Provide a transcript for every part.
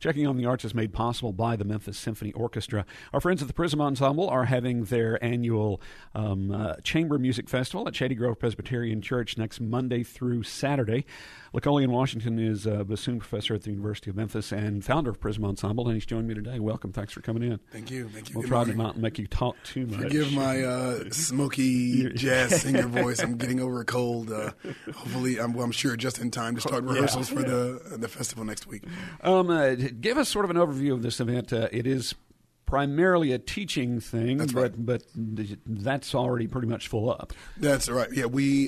Checking on the Arts is made possible by the Memphis Symphony Orchestra. Our friends at the Prism Ensemble are having their annual Chamber Music Festival at Shady Grove Presbyterian Church next Monday through Saturday. Lacolian Washington is a bassoon professor at the University of Memphis and founder of Prism Ensemble, and he's joined me today. Welcome. Thanks for coming in. Thank you. We'll try to not make you talk too much. Forgive my smoky jazz singer voice. I'm getting over a cold. Hopefully, I'm sure just in time to start rehearsals for the festival next week. Give us sort of an overview of this event. It is primarily a teaching thing, That's right. but that's already pretty much full up. That's right. Yeah, we've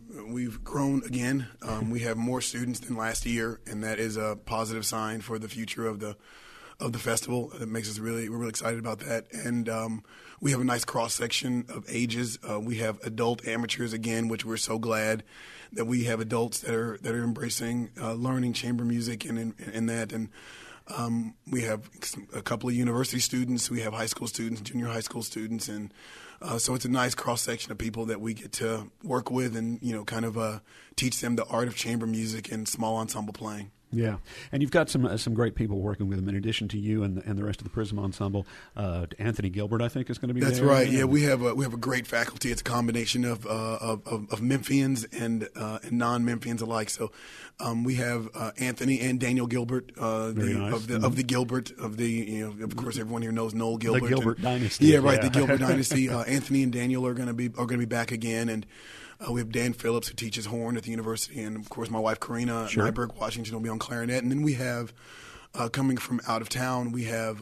grown again. We have more students than last year, and that is a positive sign for the future of the festival. That makes us we're really excited about that. And we have a nice cross section of ages. We have adult amateurs again, which we're so glad that we have adults that are embracing learning chamber music and that. And we have a couple of university students. We have high school students, junior high school students, and so it's a nice cross section of people that we get to work with and kind of teach them the art of chamber music and small ensemble playing. Yeah, and you've got some great people working with them in addition to you and the rest of the Prism Ensemble. Anthony Gilbert, I think, is going to be That's there. Right. Yeah, we have a great faculty. It's a combination of Memphians and non-Memphians alike. So we have Anthony and Daniel Gilbert of the Gilbert of the of course everyone here knows Noel Gilbert. The Gilbert dynasty. Yeah, right. The Gilbert dynasty. Anthony and Daniel are going to be back again, and we have Dan Phillips, who teaches horn at the university, and of course my wife Karina Nyberg Washington will be on clarinet. And then we have coming from out of town, we have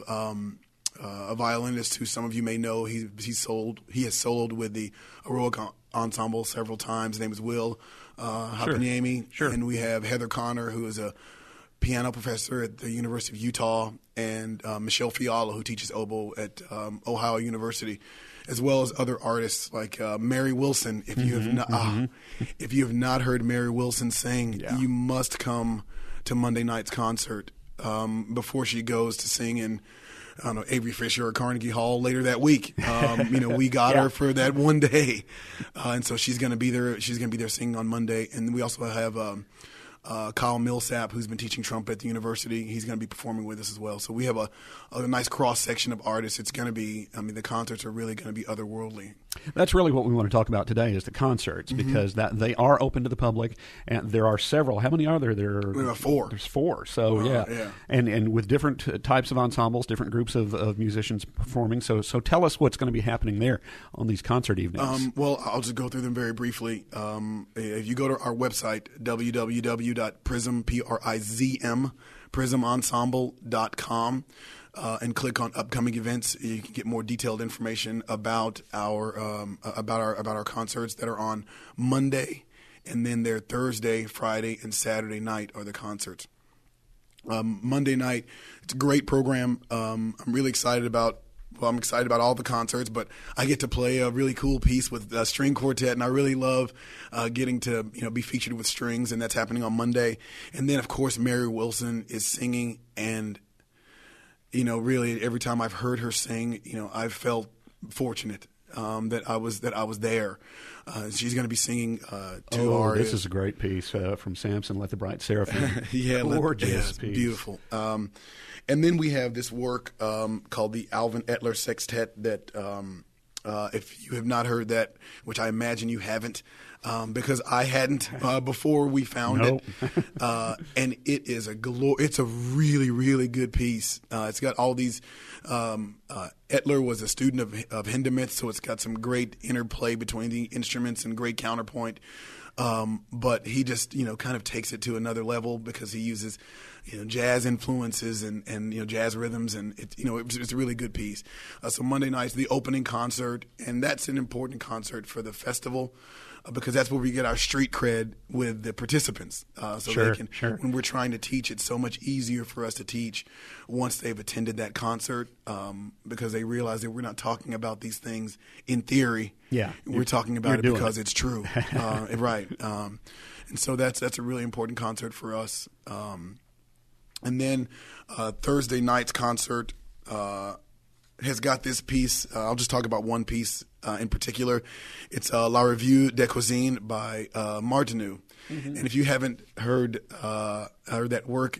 a violinist who some of you may know. He has soloed with the Heroic Ensemble several times. His name is Will Hapaniemi. Sure. And we have Heather Connor, who is a piano professor at the University of Utah, and Michelle Fiala, who teaches oboe at Ohio University, as well as other artists like Mary Wilson. If you have not heard Mary Wilson sing, you must come to Monday night's concert before she goes to sing in Avery Fisher or Carnegie Hall later that week. We got her for that one day, and so she's going to be there. She's going to be there singing on Monday, and we also have Kyle Millsap, who's been teaching trumpet at the university. He's going to be performing with us as well. So we have a nice cross-section of artists. It's going to be, the concerts are really going to be otherworldly. That's really what we want to talk about today is the concerts, because that they are open to the public, and there are several. How many are there? We have 4. There's 4. So, yeah. And with different types of ensembles, different groups of musicians performing. So tell us what's going to be happening there on these concert evenings. Well, I'll just go through them very briefly. If you go to our website, prizumensemble.com, and click on upcoming events, you can get more detailed information about our concerts that are on Monday, and then they're Thursday, Friday, and Saturday night are the concerts. Monday night, it's a great program. I'm really excited about. Well, I'm excited about all the concerts, but I get to play a really cool piece with a string quartet, and I really love getting to be featured with strings, and that's happening on Monday. And then, of course, Mary Wilson is singing, and really every time I've heard her sing, I've felt fortunate that I was there. She's going to be singing two arias. This is a great piece from Samson, Let the Bright Seraphim. Gorgeous piece. Beautiful. And then we have this work called the Alvin Etler Sextet that if you have not heard that, which I imagine you haven't, because I hadn't before we found it. And it is it's a really, really good piece. It's got all these Etler was a student of Hindemith, so it's got some great interplay between the instruments and great counterpoint. But he just, kind of takes it to another level because he uses, jazz influences and jazz rhythms, and it's a really good piece. So Monday night's the opening concert, and that's an important concert for the festival because that's where we get our street cred with the participants. When we're trying to teach, it's so much easier for us to teach once they've attended that concert because they realize that we're not talking about these things in theory. Yeah, we're talking about it because it's true. Right. And so that's a really important concert for us. And then Thursday night's concert, has got this piece. I'll just talk about one piece in particular. It's La Revue de Cuisine by Martineau. And if you haven't heard that work,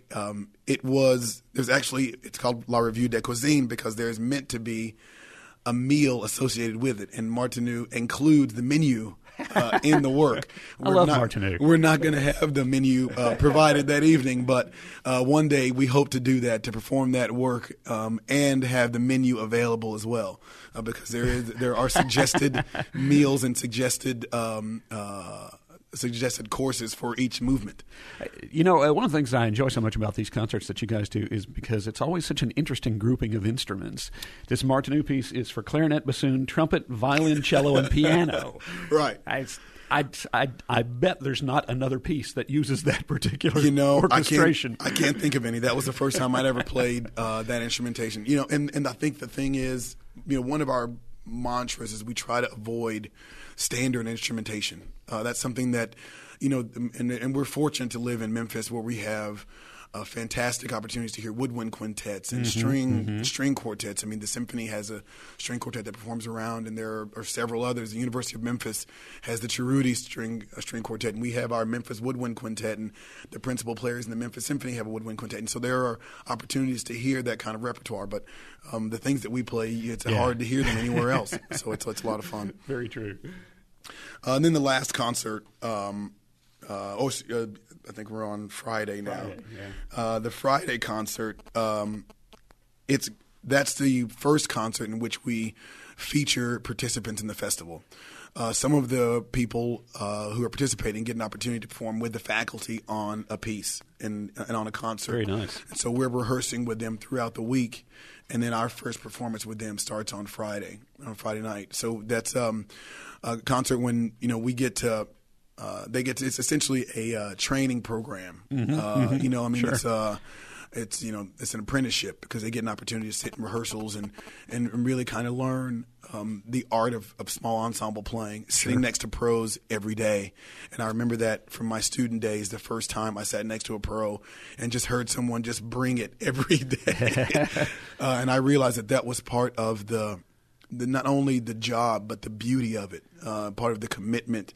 it's called La Revue de Cuisine because there's meant to be a meal associated with it, and Martineau includes the menu in the work. I love Martineau. We're not going to have the menu provided that evening, but one day we hope to do that, to perform that work and have the menu available as well, because there are suggested meals and suggested courses for each movement. One of the things I enjoy so much about these concerts that you guys do is because it's always such an interesting grouping of instruments. This Martineau piece is for clarinet, bassoon, trumpet, violin, cello, and piano. Right. I bet there's not another piece that uses that particular orchestration. I can't think of any. That was the first time I'd ever played that instrumentation. And I think the thing is, one of our mantras is we try to avoid standard instrumentation. That's something that, and we're fortunate to live in Memphis where we have fantastic opportunities to hear woodwind quintets and string quartets. I mean, the symphony has a string quartet that performs around, and there are several others. The University of Memphis has the Cerruti string quartet, and we have our Memphis Woodwind Quintet, and the principal players in the Memphis Symphony have a woodwind quintet. And so there are opportunities to hear that kind of repertoire. But the things that we play, it's hard to hear them anywhere else. So it's a lot of fun. Very true. And then the last concert, I think we're on Friday now. Friday, yeah. The Friday concert, that's the first concert in which we feature participants in the festival. Some of the people who are participating get an opportunity to perform with the faculty on a piece and on a concert. Very nice. And so we're rehearsing with them throughout the week, and then our first performance with them starts on Friday night. So that's a concert when we get to. It's essentially a training program. Sure. It's an apprenticeship because they get an opportunity to sit in rehearsals and really kind of learn the art of small ensemble playing, sitting next to pros every day. And I remember that from my student days, the first time I sat next to a pro and just heard someone just bring it every day. And I realized that was part of the not only the job but the beauty of it. Part of the commitment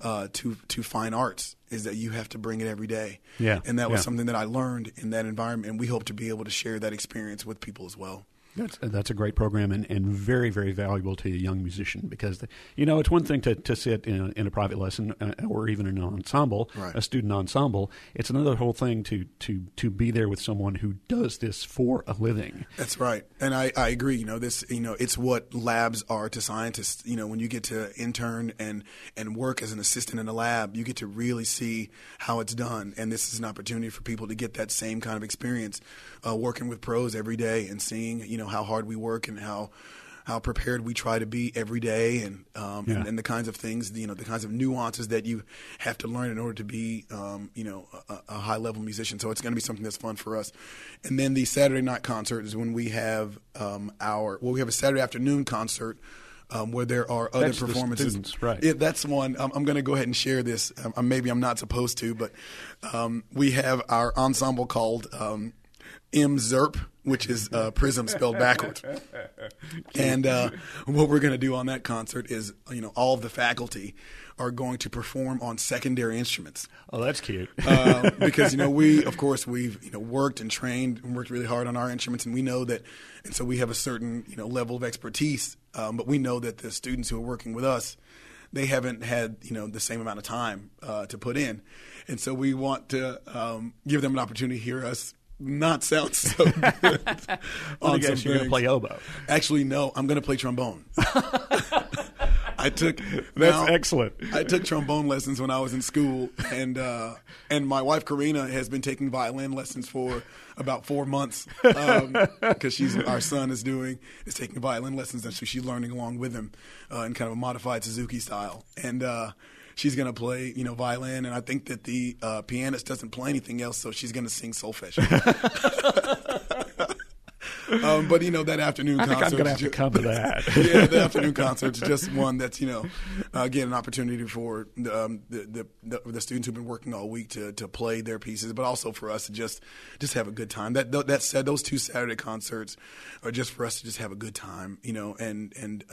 to fine arts is that you have to bring it every day. Yeah, and that was something that I learned in that environment, and we hope to be able to share that experience with people as well. That's a great program and very, very valuable to a young musician because, it's one thing to sit in a private lesson or even in an ensemble, right. A student ensemble. It's another whole thing to be there with someone who does this for a living. That's right. And I agree. It's what labs are to scientists. When you get to intern and work as an assistant in a lab, you get to really see how it's done. And this is an opportunity for people to get that same kind of experience working with pros every day and seeing, how hard we work and how prepared we try to be every day and the kinds of things, the kinds of nuances that you have to learn in order to be, a high-level musician. So it's going to be something that's fun for us. And then the Saturday night concert is when we have we have a Saturday afternoon concert where there are other performances. The students, right. Yeah, that's one. I'm going to go ahead and share this. Maybe I'm not supposed to, but we have our ensemble called MZERP, which is Prism spelled backwards. And what we're going to do on that concert is, all of the faculty are going to perform on secondary instruments. Oh, that's cute. Because, we've worked and trained and worked really hard on our instruments, and we know that, and so we have a certain, level of expertise, but we know that the students who are working with us, they haven't had, the same amount of time to put in. And so we want to give them an opportunity to hear us not sound so good. I guess you're going to play oboe. Actually, no, I'm going to play trombone. That's excellent. I took trombone lessons when I was in school, and my wife Karina has been taking violin lessons for about 4 months because our son is taking violin lessons, and so she's learning along with him in kind of a modified Suzuki style, and she's going to play, violin, and I think that the pianist doesn't play anything else, so she's going to sing solfege. But that afternoon I think concert. I'm going to have to come to that. Yeah, the afternoon concert's just one that's again an opportunity for the students who've been working all week to play their pieces, but also for us to just have a good time. That said, those 2 Saturday concerts are just for us to just have a good time, and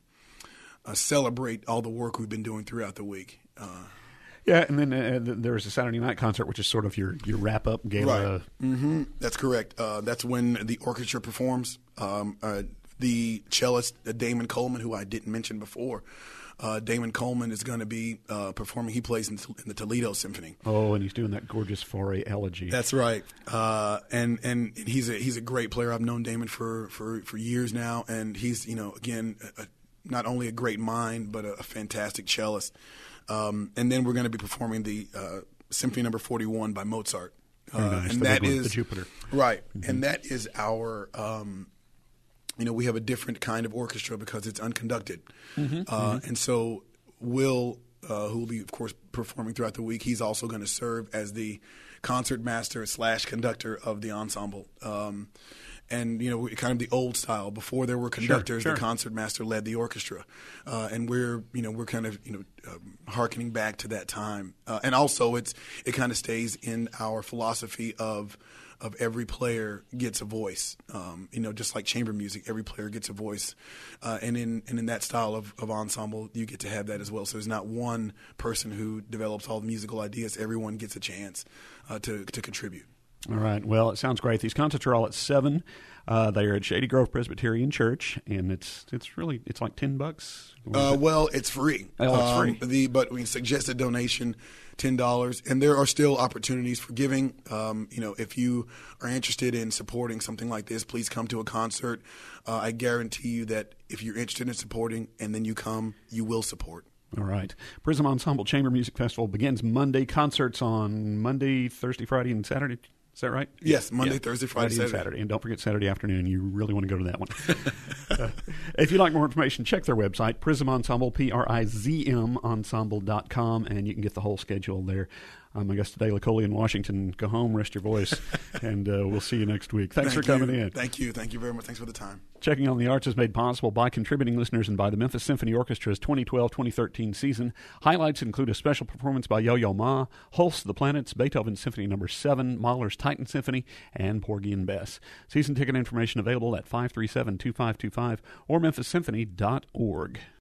celebrate all the work we've been doing throughout the week. Yeah, and then there's a Saturday night concert, which is sort of your wrap-up gala. Right. Mm-hmm. That's correct. That's when the orchestra performs. The cellist, Damon Coleman, who I didn't mention before, Damon Coleman is going to be performing. He plays in the Toledo Symphony. Oh, and he's doing that gorgeous Fauré elegy. That's right. And he's a great player. I've known Damon for years now, and he's again not only a great mind but a fantastic cellist. And then we're going to be performing the Symphony Number 41 by Mozart. Nice. And the is the Jupiter. Right. Mm-hmm. And that is our we have a different kind of orchestra because it's unconducted. Mm-hmm. And so Will, who will be, of course, performing throughout the week, he's also going to serve as the concert master / conductor of the ensemble. And kind of the old style. Before there were conductors, sure. The concert master led the orchestra, and we're kind of hearkening back to that time. And also, it kind of stays in our philosophy of every player gets a voice. Just like chamber music, every player gets a voice, and in that style of ensemble, you get to have that as well. So there's not one person who develops all the musical ideas. Everyone gets a chance to contribute. All right. Well, it sounds great. These concerts are all at 7. They are at Shady Grove Presbyterian Church, and it's like $10. Well, it's free. Oh, it's free. But we suggest a donation, $10, and there are still opportunities for giving. If you are interested in supporting something like this, please come to a concert. I guarantee you that if you're interested in supporting and then you come, you will support. All right. Prism Ensemble Chamber Music Festival begins Monday. Concerts on Monday, Thursday, Friday, and Saturday. Is that right? Yes, Monday, Thursday, Friday, and Saturday. And don't forget Saturday afternoon. You really want to go to that one. If you'd like more information, check their website, Prism Ensemble, PRIZM Ensemble.com, and you can get the whole schedule there. My guest today, Lecoli in Washington. Go home, rest your voice, and we'll see you next week. Thanks for coming in. Thank you. Thank you very much. Thanks for the time. Checking on the Arts is made possible by contributing listeners and by the Memphis Symphony Orchestra's 2012-2013 season. Highlights include a special performance by Yo-Yo Ma, Holst the Planets, Beethoven Symphony No. 7, Mahler's Titan Symphony, and Porgy and Bess. Season ticket information available at 537-2525 or memphissymphony.org.